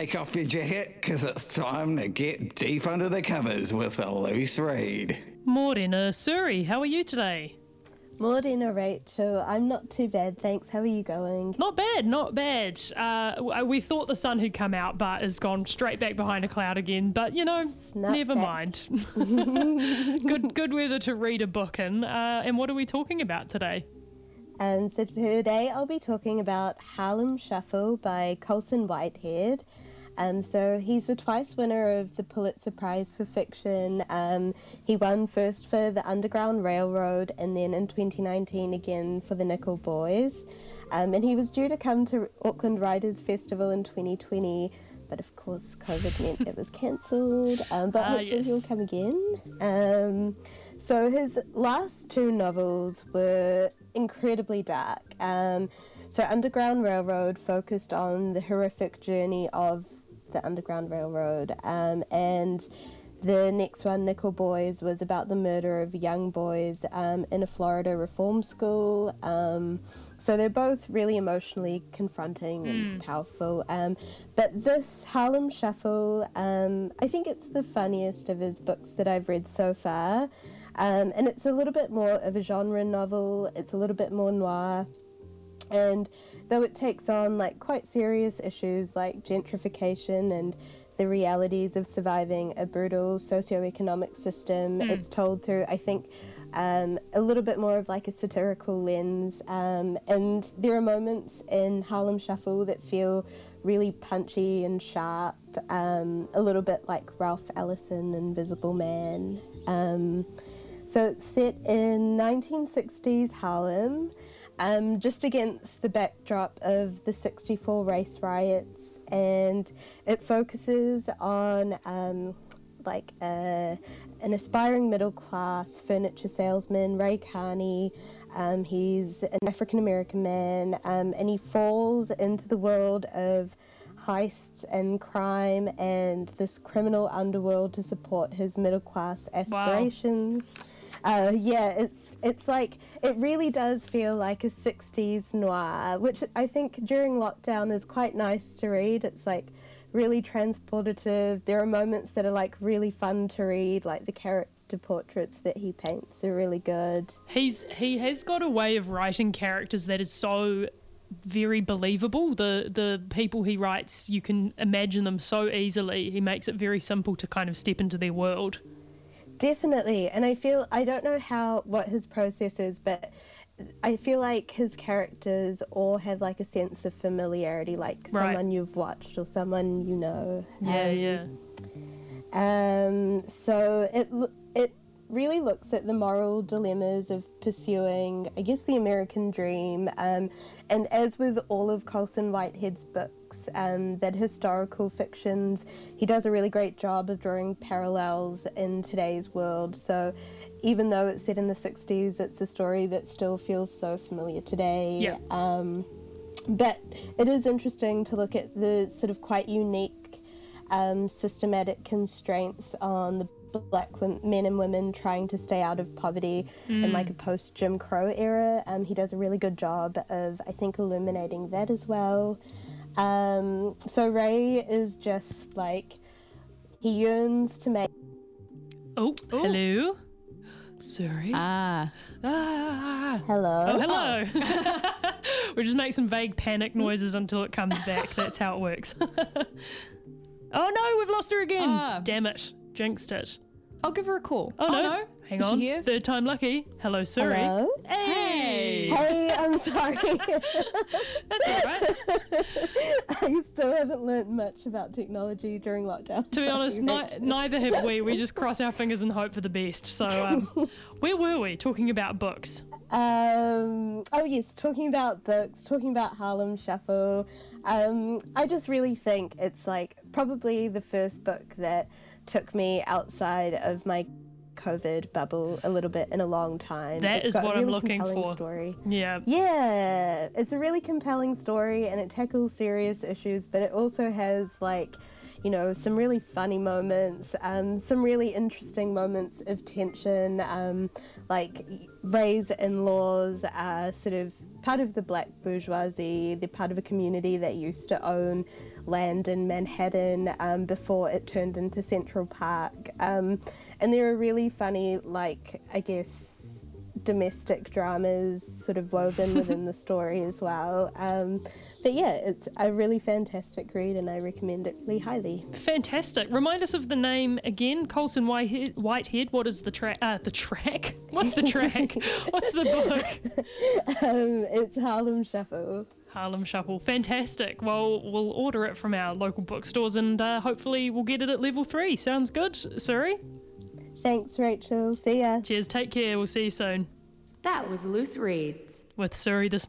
take off your jacket, because it's time to get deep under the covers with a loose read. Morena Suri, how are you today? Morena Rachel, I'm not too bad, thanks. How are you going? Not bad, not bad. We thought the sun had come out, but has gone straight back behind a cloud again. But, never mind. Good weather to read a book in. And what are we talking about today? So today I'll be talking about Harlem Shuffle by Colson Whitehead. So he's the twice winner of the Pulitzer Prize for Fiction. He won first for The Underground Railroad and then in 2019 again for The Nickel Boys. And he was due to come to Auckland Writers Festival in 2020, but of course COVID meant it was cancelled. But hopefully he'll come again. So his last two novels were incredibly dark. So Underground Railroad focused on the horrific journey of the Underground Railroad, and the next one, Nickel Boys, was about the murder of young boys in a Florida reform school. So they're both really emotionally confronting and powerful. But this Harlem Shuffle, I think it's the funniest of his books that I've read so far. And it's a little bit more of a genre novel. It's a little bit more noir. And though it takes on quite serious issues like gentrification and the realities of surviving a brutal socioeconomic system, it's told through, I think, a little bit more of a satirical lens. And there are moments in Harlem Shuffle that feel really punchy and sharp, a little bit like Ralph Ellison, Invisible Man. So it's set in 1960s Harlem, just against the backdrop of the '64 race riots, and it focuses on an aspiring middle-class furniture salesman, Ray Carney. He's an African-American man, and he falls into the world of heists and crime and this criminal underworld to support his middle-class aspirations. Wow. It's like, it really does feel like a 60s noir, which I think during lockdown is quite nice to read. It's really transportative. There are moments that are really fun to read, like the character portraits that he paints are really good. He has got a way of writing characters that is so very believable. The people he writes, you can imagine them so easily. He makes it very simple to kind of step into their world. Definitely, and I don't know what his process is, but I feel like his characters all have a sense of familiarity, someone you've watched or someone you know. So it really looks at the moral dilemmas of pursuing, I guess, the American dream. And as with all of Colson Whitehead's books, that historical fictions, he does a really great job of drawing parallels in today's world. So even though it's set in the 60s, it's a story that still feels so familiar today. Yeah. But it is interesting to look at the sort of quite unique systematic constraints on the Black men and women trying to stay out of poverty in a post-Jim Crow era. He does a really good job of, I think, illuminating that as well. So Ray is just he yearns to make... Oh, hello. Sorry. Hello. Oh, hello. We'll just make some vague panic noises until it comes back. That's how it works. Oh no, we've lost her again. Damn it. Jinxed it. I'll give her a call. Oh no. Hang Is on. she here? Third time lucky. Hello, Suri. Hello? Hey. Hey, I'm sorry. That's all right. I still haven't learnt much about technology during lockdown. To be honest, neither have we. We just cross our fingers and hope for the best. So where were we? Talking about books. Oh yes, talking about books, talking about Harlem Shuffle. I just really think it's probably the first book that took me outside of my COVID bubble a little bit in a long time. That is what I'm looking for. Story. Yeah. Yeah, it's a really compelling story and it tackles serious issues, but it also has some really funny moments, some really interesting moments of tension, Ray's in-laws are sort of part of the black bourgeoisie. They're part of a community that used to own land in Manhattan before it turned into Central Park. And there are really funny, like, I guess, domestic dramas sort of woven within the story as well. But yeah, it's a really fantastic read and I recommend it really highly. Fantastic. Remind us of the name again. Colson Whitehead. What is the track? The track? What's the track? What's the book? It's Harlem Shuffle. Harlem Shuffle. Fantastic. Well, we'll order it from our local bookstores and hopefully we'll get it at level 3. Sounds good, Suri? Thanks, Rachel. See ya. Cheers. Take care. We'll see you soon. That was Loose Reads with Suri this